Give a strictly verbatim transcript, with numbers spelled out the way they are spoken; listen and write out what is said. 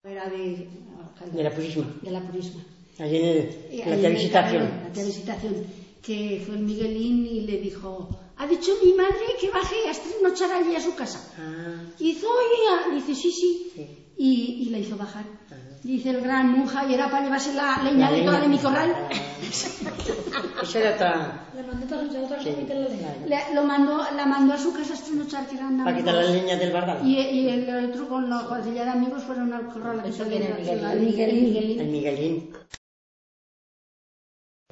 Era de, de la Purísima. De la Purísima. Allí en, el, en la tía visitación. La tía visitación, que fue el Miguelín y le dijo, ha dicho mi madre que baje a trasnochar allí a su casa. Ah. Y dice, oye, dice, sí, sí. Sí. Y, y la hizo bajar. Ah. Dice el gran monja, y era para llevarse la leña La de leña. toda de mi corral. Ah. Esa era otra... Le mandó para los otros sí. La leña. Le, lo mandó, la mandó a su casa a trasnochar, que eran Para quitar la leña del bardal. Y, y el otro con la cuadrilla de amigos fueron al corral a quitar ¿Eso quién es la- Miguelín? el Miguelín. El Miguelín.